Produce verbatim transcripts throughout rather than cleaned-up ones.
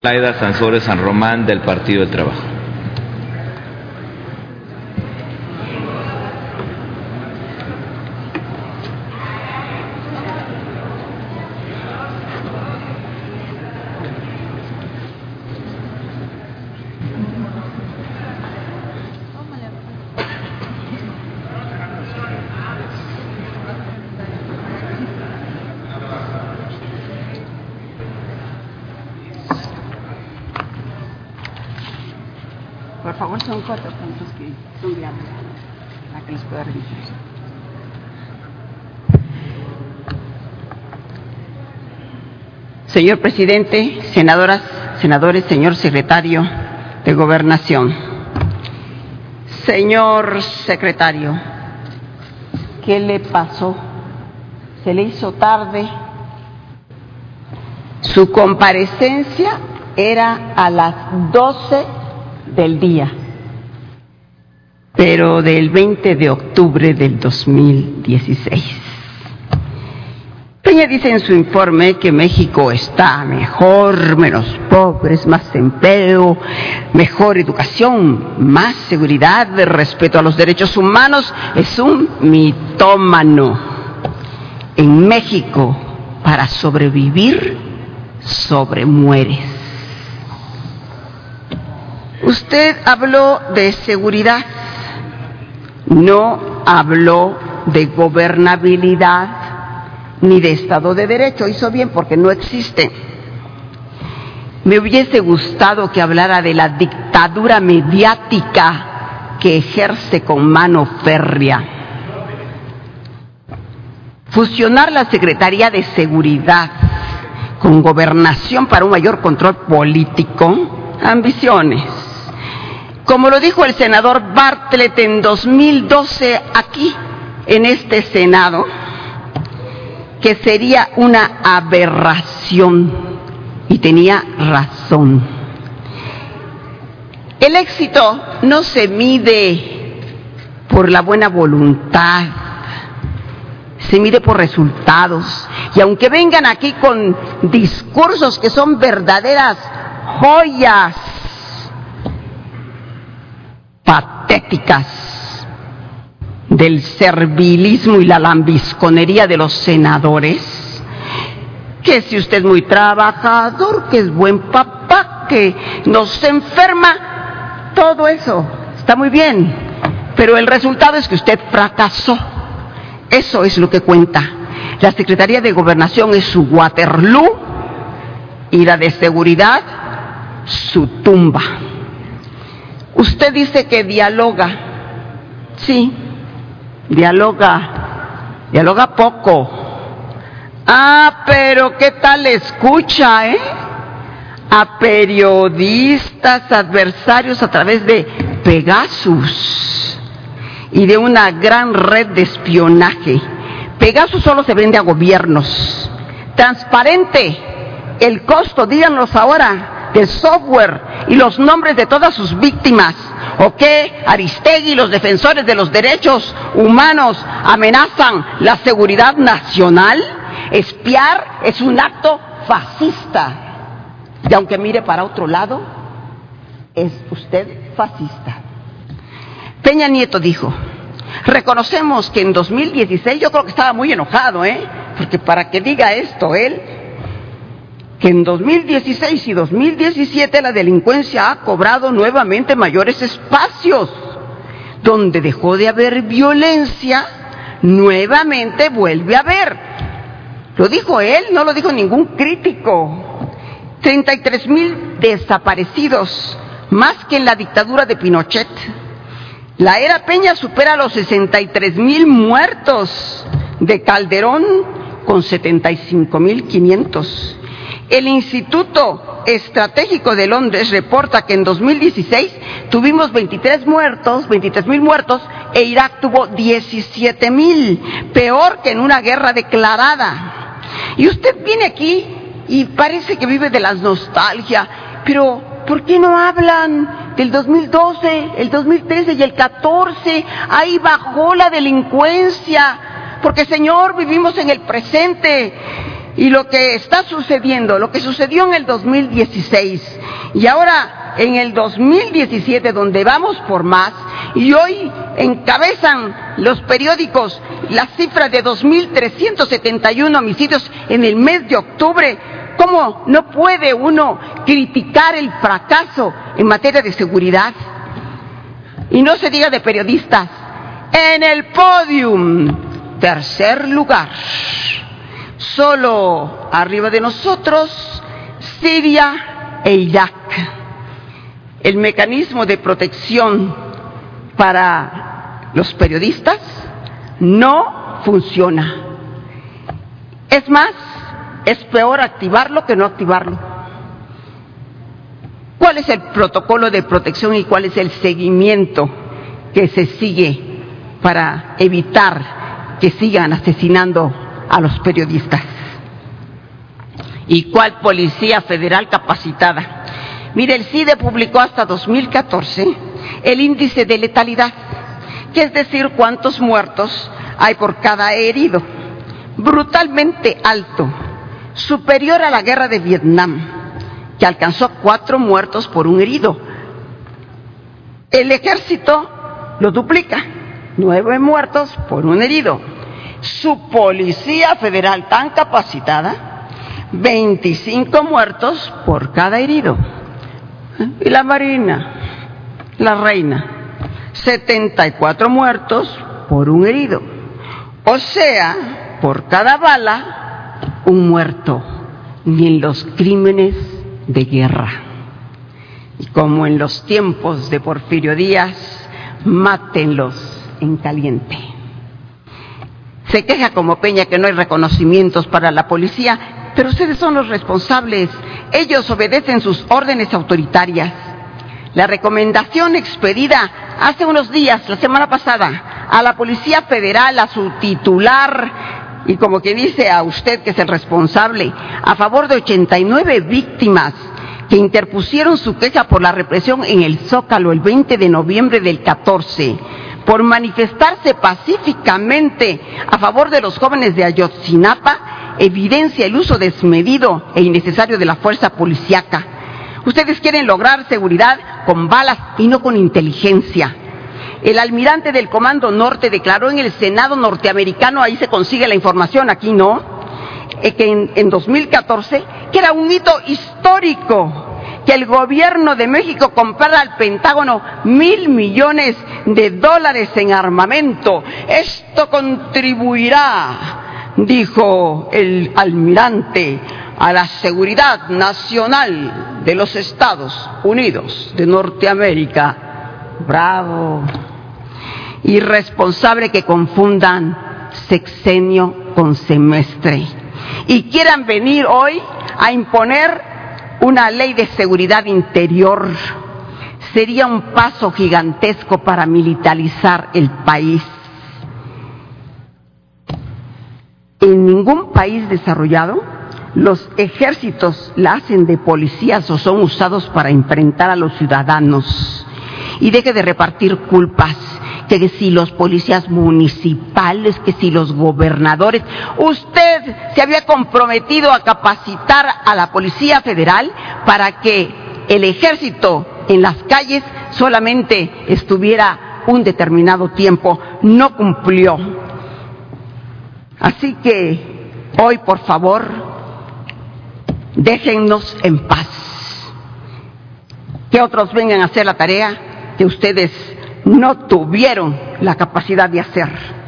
Laida Sansores San Román, del Partido del Trabajo. Por favor, son cuatro puntos que son viables para que los pueda revisar. Señor presidente, senadoras, senadores, señor secretario de Gobernación. Señor secretario, ¿qué le pasó? ¿Se le hizo tarde? Su comparecencia era a las doce del día, pero del veinte de octubre del dos mil dieciséis. Peña dice en su informe que México está mejor, menos pobres, más empleo, mejor educación, más seguridad, respeto a los derechos humanos. Es un mitómano. En México, para sobrevivir, sobremueres. Usted habló de seguridad, no habló de gobernabilidad ni de Estado de Derecho. Hizo bien porque no existe. Me hubiese gustado que hablara de la dictadura mediática que ejerce con mano férrea. Fusionar la Secretaría de Seguridad con Gobernación para un mayor control político, ambiciones. Como lo dijo el senador Bartlett en dos mil doce aquí, en este Senado, que sería una aberración, y tenía razón. El éxito no se mide por la buena voluntad, se mide por resultados. Y aunque vengan aquí con discursos que son verdaderas joyas patéticas del servilismo y la lambisconería de los senadores, que si usted es muy trabajador, que es buen papá, que no se enferma, todo eso está muy bien, pero el resultado es que usted fracasó. Eso es lo que cuenta. La Secretaría de Gobernación es su Waterloo y la de Seguridad su tumba. Usted dice que dialoga. Sí, dialoga. Dialoga poco. Ah, pero ¿qué tal escucha, eh? A periodistas, adversarios a través de Pegasus y de una gran red de espionaje. Pegasus solo se vende a gobiernos. Transparente el costo, díganos ahora, del software y los nombres de todas sus víctimas. ¿O qué? Aristegui y los defensores de los derechos humanos amenazan la seguridad nacional. Espiar es un acto fascista. Y aunque mire para otro lado, es usted fascista. Peña Nieto dijo: reconocemos que en dos mil dieciséis, yo creo que estaba muy enojado, ¿eh? Porque para que diga esto él, que en dos mil dieciséis y dos mil diecisiete la delincuencia ha cobrado nuevamente mayores espacios. Donde dejó de haber violencia, nuevamente vuelve a haber. Lo dijo él, no lo dijo ningún crítico. treinta y tres mil desaparecidos, más que en la dictadura de Pinochet. La era Peña supera los sesenta y tres mil muertos de Calderón, con setenta y cinco mil quinientos. El Instituto Estratégico de Londres reporta que en dos mil dieciséis tuvimos veintitrés muertos, veintitrés mil muertos, e Irak tuvo diecisiete mil, peor que en una guerra declarada. Y usted viene aquí y parece que vive de la nostalgia, pero ¿por qué no hablan del dos mil doce, el dos mil trece y el catorce? Ahí bajó la delincuencia, porque señor, vivimos en el presente. Y lo que está sucediendo, lo que sucedió en el dos mil dieciséis y ahora en el dos mil diecisiete, donde vamos por más, y hoy encabezan los periódicos la cifra de dos mil trescientos setenta y uno homicidios en el mes de octubre. ¿Cómo no puede uno criticar el fracaso en materia de seguridad? Y no se diga de periodistas. En el podium, tercer lugar, solo arriba de nosotros, Siria e Irak. El mecanismo de protección para los periodistas no funciona. Es más, es peor activarlo que no activarlo. ¿Cuál es el protocolo de protección y cuál es el seguimiento que se sigue para evitar que sigan asesinando a los periodistas? ¿Y cuál policía federal capacitada? Mire, el C I D E publicó hasta dos mil catorce el índice de letalidad, que es decir, cuántos muertos hay por cada herido. Brutalmente alto, superior a la guerra de Vietnam, que alcanzó cuatro muertos por un herido. El ejército lo duplica, nueve muertos por un herido. Su policía federal tan capacitada, veinticinco muertos por cada herido. Y la Marina, la Reina, setenta y cuatro muertos por un herido. O sea, por cada bala, un muerto. Ni en los crímenes de guerra. Y como en los tiempos de Porfirio Díaz, mátenlos en caliente. Se queja como Peña que no hay reconocimientos para la policía, pero ustedes son los responsables. Ellos obedecen sus órdenes autoritarias. La recomendación expedida hace unos días, la semana pasada, a la Policía Federal, a su titular, y como que dice a usted que es el responsable, a favor de ochenta y nueve víctimas que interpusieron su queja por la represión en el Zócalo el veinte de noviembre del catorce, por manifestarse pacíficamente a favor de los jóvenes de Ayotzinapa, evidencia el uso desmedido e innecesario de la fuerza policíaca. Ustedes quieren lograr seguridad con balas y no con inteligencia. El almirante del Comando Norte declaró en el Senado norteamericano, ahí se consigue la información, aquí no, eh, que en, en dos mil catorce, que era un hito histórico que el gobierno de México comprara al Pentágono mil millones de dólares en armamento. Esto contribuirá, dijo el almirante, a la seguridad nacional de los Estados Unidos de Norteamérica. Bravo. Irresponsable que confundan sexenio con semestre y quieran venir hoy a imponer una ley de seguridad interior. Sería un paso gigantesco para militarizar el país. En ningún país desarrollado los ejércitos la hacen de policías o son usados para enfrentar a los ciudadanos. Y deje de repartir culpas, que si los policías municipales, que si los gobernadores. Usted se había comprometido a capacitar a la Policía Federal para que el ejército en las calles solamente estuviera un determinado tiempo. No cumplió. Así que hoy, por favor, déjennos en paz. Que otros vengan a hacer la tarea que ustedes no tuvieron la capacidad de hacer.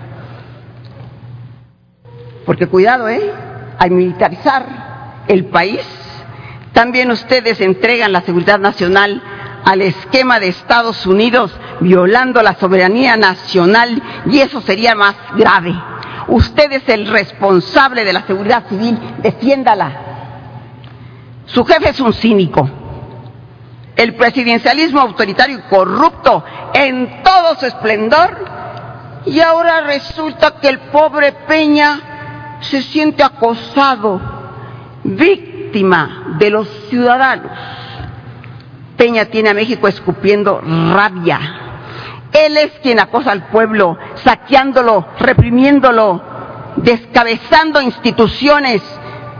Porque cuidado, ¿eh? Al militarizar el país, también ustedes entregan la seguridad nacional al esquema de Estados Unidos, violando la soberanía nacional, y eso sería más grave. Usted es el responsable de la seguridad civil, defiéndala. Su jefe es un cínico. El presidencialismo autoritario y corrupto en todo su esplendor, y ahora resulta que el pobre Peña se siente acosado, víctima de los ciudadanos. Peña tiene a México escupiendo rabia. Él es quien acosa al pueblo, saqueándolo, reprimiéndolo, descabezando instituciones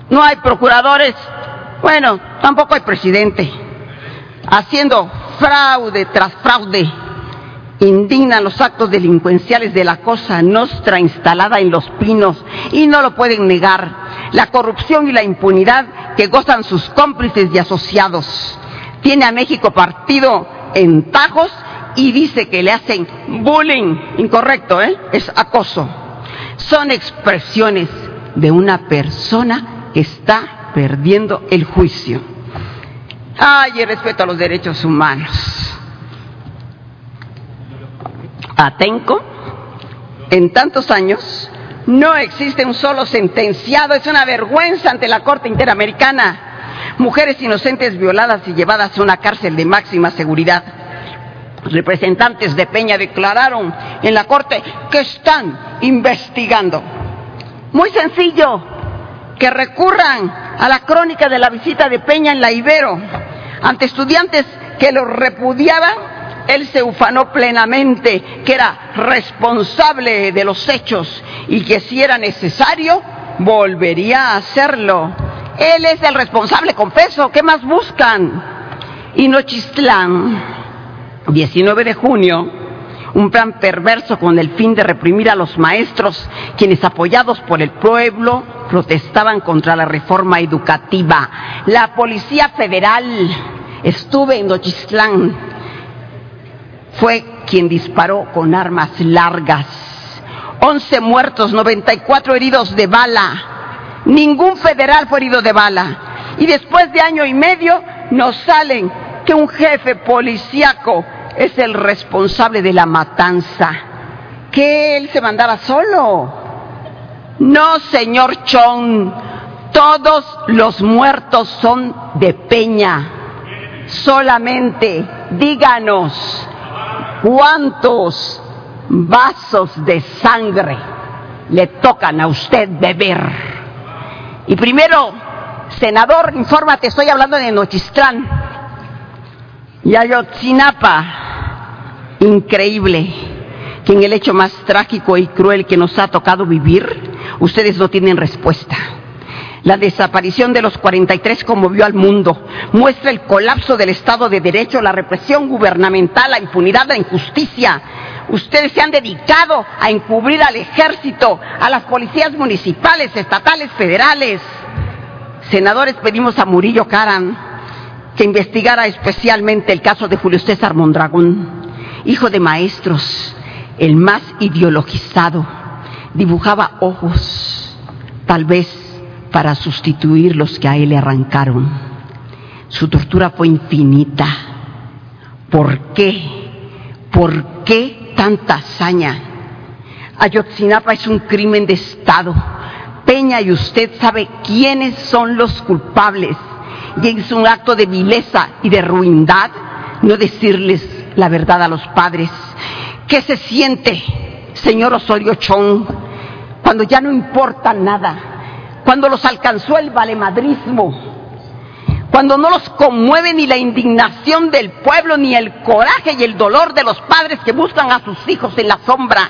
No hay procuradores, bueno, tampoco hay presidente. Haciendo fraude tras fraude, indignan los actos delincuenciales de la Cosa Nostra instalada en Los Pinos, y no lo pueden negar, la corrupción y la impunidad que gozan sus cómplices y asociados. Tiene a México partido en tajos y dice que le hacen bullying, incorrecto, ¿eh? Es acoso. Son expresiones de una persona que está perdiendo el juicio. Ay, el respeto a los derechos humanos. Atenco, en tantos años, no existe un solo sentenciado. Es una vergüenza ante la Corte Interamericana. Mujeres inocentes violadas y llevadas a una cárcel de máxima seguridad. Representantes de Peña declararon en la Corte que están investigando. Muy sencillo, que recurran a la crónica de la visita de Peña en la Ibero. Ante estudiantes que lo repudiaban, él se ufanó plenamente que era responsable de los hechos y que si era necesario, volvería a hacerlo. Él es el responsable, confeso. ¿Qué más buscan? Y Nochistlán, diecinueve de junio, un plan perverso con el fin de reprimir a los maestros, quienes apoyados por el pueblo protestaban contra la reforma educativa. La Policía Federal, estuve en Nochistlán, fue quien disparó con armas largas. once muertos, noventa y cuatro heridos de bala. Ningún federal fue herido de bala. Y después de año y medio nos salen que un jefe policíaco es el responsable de la matanza. ¿Que él se mandaba solo? No, señor Chong, todos los muertos son de Peña. Solamente díganos cuántos vasos de sangre le tocan a usted beber. Y primero, senador, infórmate, estoy hablando de Nochistlán y Ayotzinapa. Increíble que en el hecho más trágico y cruel que nos ha tocado vivir, ustedes no tienen respuesta. La desaparición de los cuarenta y tres conmovió al mundo, muestra el colapso del Estado de Derecho, la represión gubernamental, la impunidad, la injusticia. Ustedes se han dedicado a encubrir al ejército, a las policías municipales, estatales, federales. Senadores, pedimos a Murillo Karam que investigara especialmente el caso de Julio César Mondragón, hijo de maestros, el más ideologizado. Dibujaba ojos, tal vez para sustituir los que a él le arrancaron. Su tortura fue infinita. ¿Por qué? ¿Por qué tanta hazaña? Ayotzinapa es un crimen de Estado. Peña y usted sabe quiénes son los culpables. Y es un acto de vileza y de ruindad no decirles la verdad a los padres. ¿Qué se siente, señor Osorio Chong, cuando ya no importa nada? Cuando los alcanzó el valemadrismo, cuando no los conmueve ni la indignación del pueblo, ni el coraje y el dolor de los padres que buscan a sus hijos en la sombra.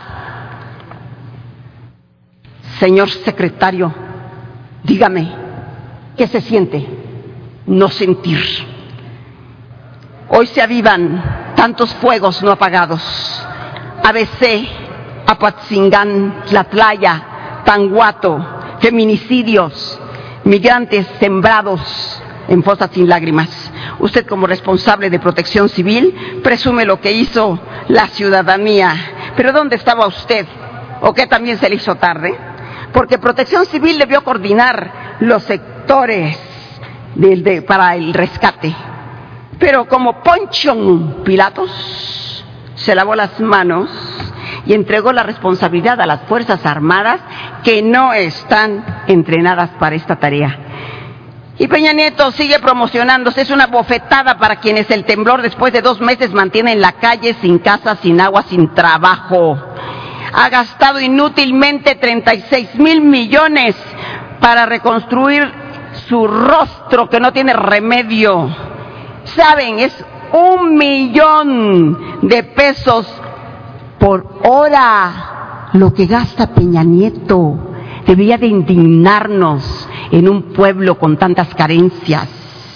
Señor secretario, dígame, ¿qué se siente no sentir? Hoy se avivan tantos fuegos no apagados. A B C, Apatzingán, Tlatlaya, Tanguato, feminicidios, migrantes sembrados en fosas sin lágrimas. Usted, como responsable de Protección Civil, presume lo que hizo la ciudadanía. Pero ¿dónde estaba usted? ¿O qué también se le hizo tarde? Porque Protección Civil debió coordinar los sectores de, de, para el rescate. Pero como Poncho Pilatos se lavó las manos y entregó la responsabilidad a las Fuerzas Armadas, que no están entrenadas para esta tarea. Y Peña Nieto sigue promocionándose. Es una bofetada para quienes el temblor después de dos meses mantiene en la calle, sin casa, sin agua, sin trabajo. Ha gastado inútilmente treinta y seis mil millones para reconstruir su rostro que no tiene remedio. Saben, es un millón de pesos por hora lo que gasta Peña Nieto. Debería de indignarnos en un pueblo con tantas carencias.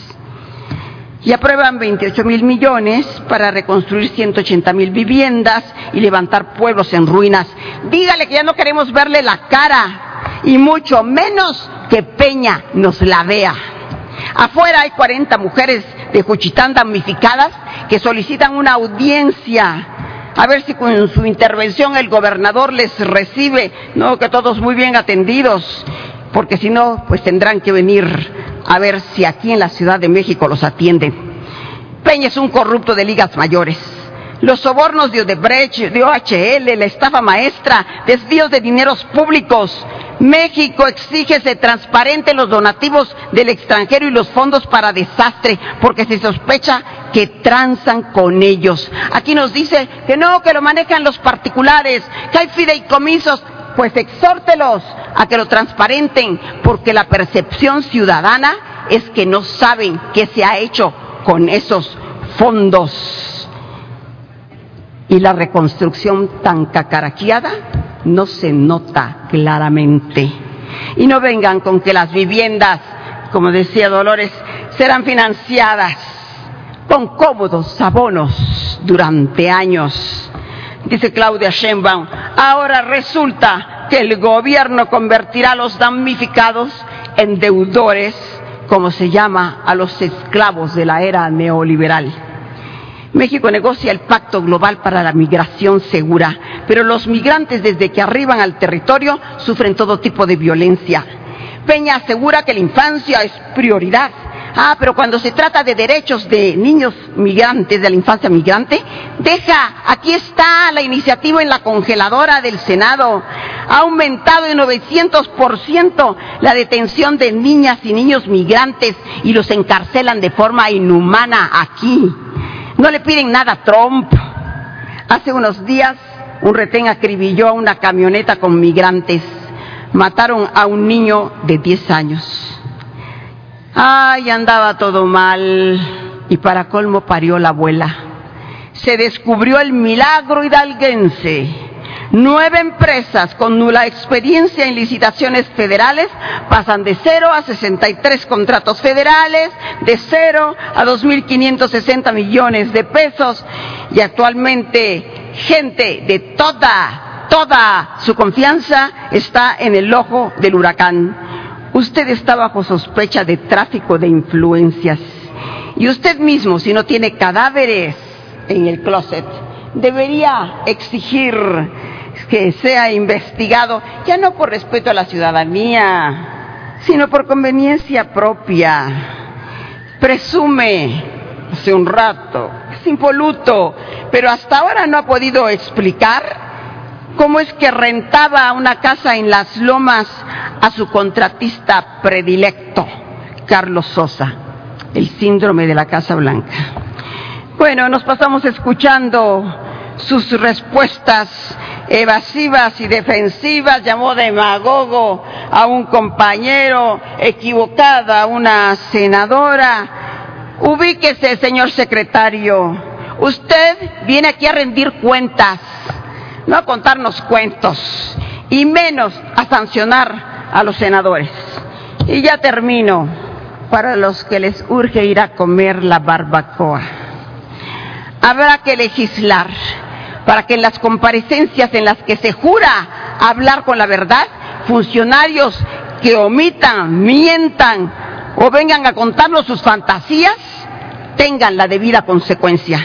Y aprueban veintiocho mil millones para reconstruir ciento ochenta mil viviendas y levantar pueblos en ruinas. Dígale que ya no queremos verle la cara, y mucho menos que Peña nos la vea. Afuera hay cuarenta mujeres de Juchitán damnificadas que solicitan una audiencia, a ver si con su intervención el gobernador les recibe, no, que todos muy bien atendidos, porque si no, pues tendrán que venir a ver si aquí en la Ciudad de México los atienden. Peña es un corrupto de ligas mayores. Los sobornos de Odebrecht, de O H L, la estafa maestra, desvíos de dineros públicos. México exige se transparenten los donativos del extranjero y los fondos para desastre, porque se sospecha que transan con ellos. Aquí nos dice que no, que lo manejan los particulares, que hay fideicomisos. Pues exhórtelos a que lo transparenten, porque la percepción ciudadana es que no saben qué se ha hecho con esos fondos. Y la reconstrucción tan cacaraqueada no se nota claramente. Y no vengan con que las viviendas, como decía Dolores, serán financiadas con cómodos abonos durante años. Dice Claudia Sheinbaum, ahora resulta que el gobierno convertirá a los damnificados en deudores, como se llama a los esclavos de la era neoliberal. México negocia el Pacto Global para la Migración Segura, pero los migrantes desde que arriban al territorio sufren todo tipo de violencia. Peña asegura que la infancia es prioridad. Ah, pero cuando se trata de derechos de niños migrantes, de la infancia migrante, deja, aquí está la iniciativa en la congeladora del Senado. Ha aumentado en novecientos por ciento la detención de niñas y niños migrantes y los encarcelan de forma inhumana aquí. No le piden nada a Trump. Hace unos días un retén acribilló a una camioneta con migrantes. Mataron a un niño de diez años. Ay, andaba todo mal, y para colmo parió la abuela. Se descubrió el milagro hidalguense. Nueve empresas con nula experiencia en licitaciones federales pasan de cero a sesenta y tres contratos federales, de cero a dos mil quinientos sesenta millones de pesos, y actualmente gente de toda, toda su confianza está en el ojo del huracán. Usted está bajo sospecha de tráfico de influencias, y usted mismo, si no tiene cadáveres en el closet, debería exigir que sea investigado, ya no por respeto a la ciudadanía, sino por conveniencia propia. Presume hace un rato, es impoluto, pero hasta ahora no ha podido explicar cómo es que rentaba una casa en Las Lomas a su contratista predilecto, Carlos Sosa, el síndrome de la Casa Blanca. Bueno, nos pasamos escuchando sus respuestas evasivas y defensivas. Llamó demagogo a un compañero, equivocada a una senadora. Ubíquese, señor secretario. Usted viene aquí a rendir cuentas, no a contarnos cuentos, y menos a sancionar a los senadores. Y ya termino, para los que les urge ir a comer la barbacoa. Habrá que legislar para que en las comparecencias en las que se jura hablar con la verdad, funcionarios que omitan, mientan o vengan a contarnos sus fantasías, tengan la debida consecuencia.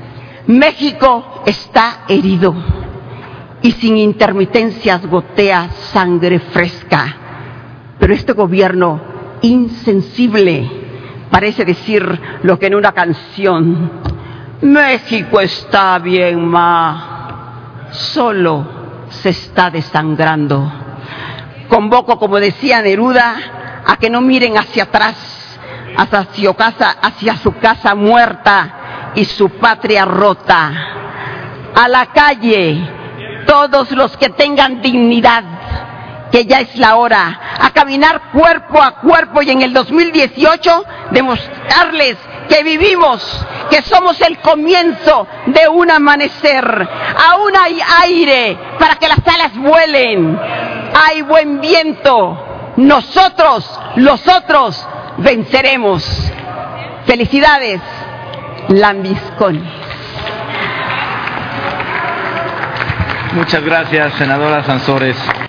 México está herido y sin intermitencias gotea sangre fresca, pero este gobierno insensible parece decir lo que en una canción: México está bien, ma, solo se está desangrando. Convoco, como decía Neruda, a que no miren hacia atrás, hacia su casa, hacia su casa muerta y su patria rota. A la calle, todos los que tengan dignidad, que ya es la hora, a caminar cuerpo a cuerpo y en el dos mil dieciocho demostrarles que vivimos, que somos el comienzo de un amanecer. Aún hay aire para que las alas vuelen, hay buen viento, nosotros, los otros, venceremos. Felicidades, lambiscones. Muchas gracias, senadora Sansores.